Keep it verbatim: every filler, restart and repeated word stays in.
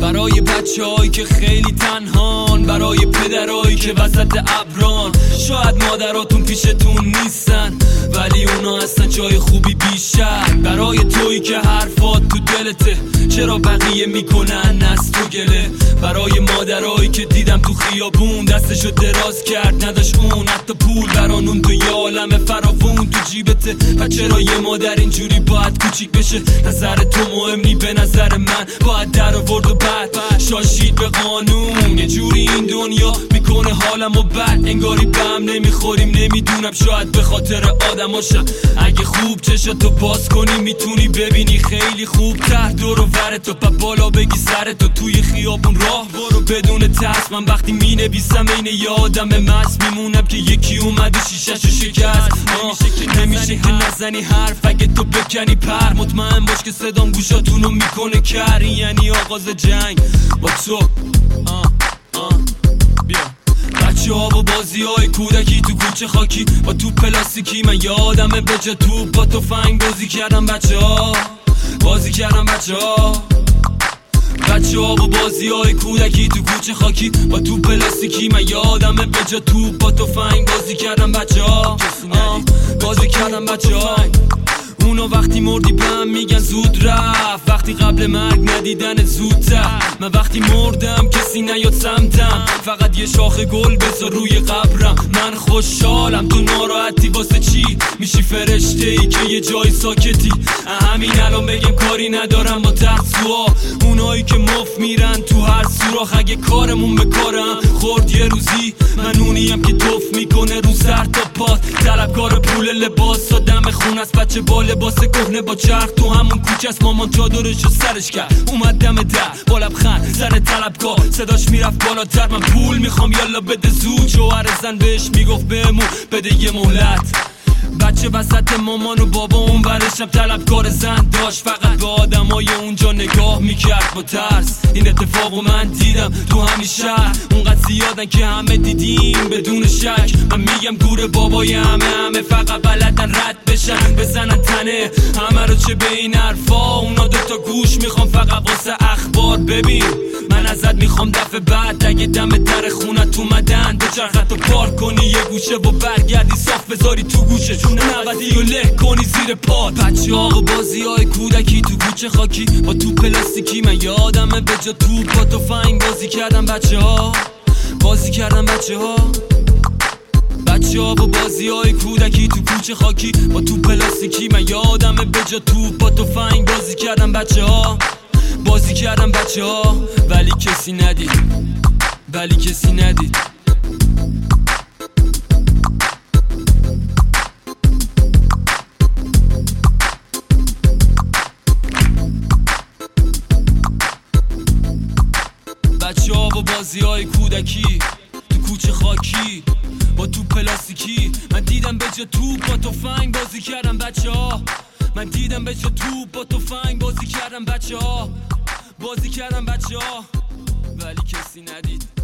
برای بچه‌هایی که خیلی تنهان، برای پدرایی که وسط ابران. شاید مادراتون پیشتون نیستن ولی اونا هستن جای خوبی بیشتر. برای تویی که حرفات تو دلته چرا بقیه میکنن از تو گله. برای مادرایی که دیدم تو خیابون دستشو دراز کرد نداشت اون حتی پول برانون تو یه عالم فراوون تو جیبته. و چرا یه مادر اینجوری باید کوچیک بشه؟ نظر تو مهم نی به نظر من، باید در آورد و بعد شاشید به قانون. یه جوری این دنیا میکنه حالمو بد، انگاری به هم نمیخوریم نمیدونم، شاید به خاطر آدماشم. اگه خوب چشاتو باز کنی میتونی ببینی خیلی خوب تر دور و برتو، پا بالا بگی سرتو توی خیابون راه برو بدون ترس. من وقتی مینویسم این یادم مست میمونم که یکی اومد و شیشه‌شو شکست. نمیشه که نزنی حرف اگه تو بکنی پر، مطمئن باش که صدام گوشاتونو میکنه کر. یعنی آغاز جنگ با تو. آه آه بیا بچه ها و بازی های کودکی تو کوچه خاکی با تو پلاستیکی. من یادمه به جا توپ با تفنگ بازی کردم بچه ها، بازی کردم بچه ها. بچه ها و بازی های کودکی تو کوچه خاکی با تو پلاستیکی. من یادمه به جا توپ با تفنگ بازی کردم بچه ها، بازی کردم بچه ها. اونا وقتی مردی به هم میگن زود رفت، وقتی قبل مرگ ندیدن زودتر. من وقتی مردم کسی نیاد سمتم، فقط یه شاخ گل بذار روی قبرم. من خوشحالم تو ناراحتی واسه چی؟ میشی فرشته ای که یه جای ساکتی. همین الان بگم کاری ندارم با ترسوها، اونایی که مف میرن تو هر سوراخ. اگه کارمون به کارم خورد یه روزی، من اونیم که توف میکنه رو سر تا پات. طلبکار پول لباس و دم خون است، بچه با لباس کهنه با چرخ تو همون کوچه است. مامان چادرشو سرش کرد اومد دم در با لبخند زن طلبکار، صداش میرفت بالاتر. من پول میخوام یالا بده زود. شوهر زن بهش میگفت بهمون بده یه مهلت. بچه وسط مامان و بابا اون ورشم طلبکار زن داشت، فقط به آدمای اونجا نگاه میکرد با ترس. این اتفاقو من دیدم تو همین شهر، اونقدر زیادن که همه دیدیم بدون شک. من میگم گور بابای همه همه فقط بلدن رد بشن بزنن تنه همه رو. چه به این حرفا اونا دوتا گوش میخوام فقط واسه اخبار. ببین من ازت میخوام دفعه بعد اگه دم در خونت اومدن دو چرخت رو پارک کنی یه گوشه و برگردی صاف بذاری تو گوشه نودی و له کنی زیر پاد. بچه ها و بازی های کودکی تو کوچه خاکی با تو پلاستیکی. من یادمه به جا توپ با تفنگ بازی کردم بچه ها، بازی کردم بچه ها. بچه ها و بازی های کودکی تو کوچه خاکی با تو پلاستیکی. من یادمه به جا توپ با تفنگ بازی کردم بچه ها، بازی کردم بچه ها. ولی کسی ندید، ولی کسی ندید. بچه ها و بازی های کودکی تو کوچه خاکی با تو پلاستیکی. من دیدم به جا توپ با تفنگ بازی کردم بچه ها، من دیدم به جا توپ با تفنگ بازی کردم بچه ها، بازی کردم بچه ها. ولی کسی ندید.